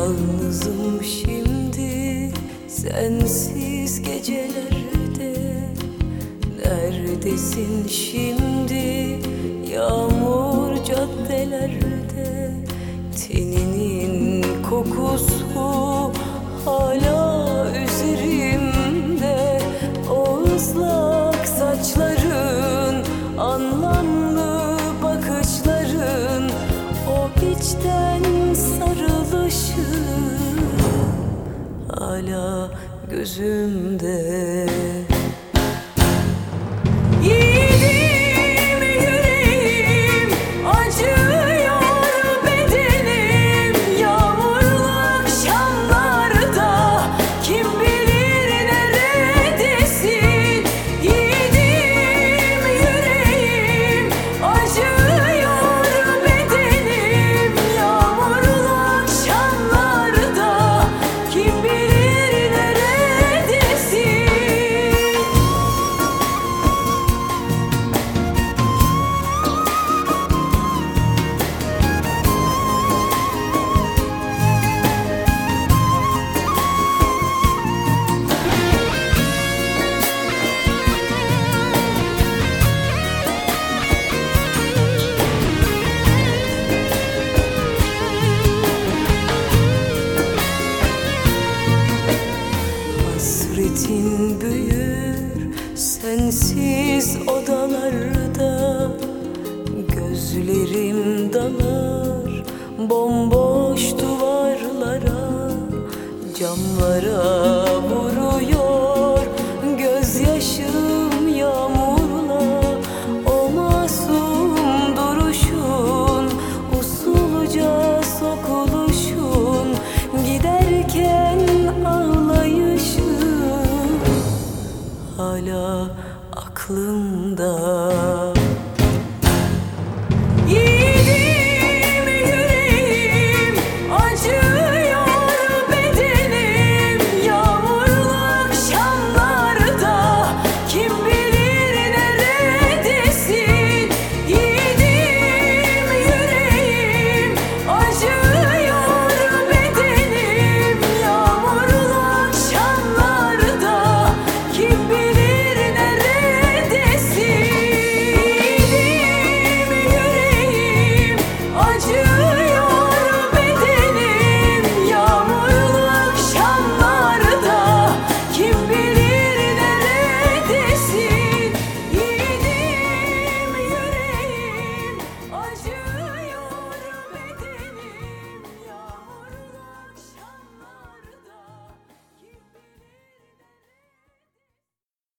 Yalnızım şimdi sensiz gecelerde. Neredesin şimdi yağmur caddelerde? Teninin kokusu hala üzerimde. O ıslak saçların, anlamlı bakışların, o içten sarılışın hala gözümde. Yiğidim yüreğim, acıyor bedenim. Yağmurlu akşamlarda kim bilir neredesin? Yiğidim yüreğim, acıyor bedenim. Yağmurlu akşamlarda kim bilir neredesin? Hasretin büyür sensiz odalarda. Gözlerim dalar bomboş duvarlara. Camlara vuruyor gözyaşım yağmurla. O masum duruşun, usulca sokuluşun, giderken ağlayışın hala aklımda.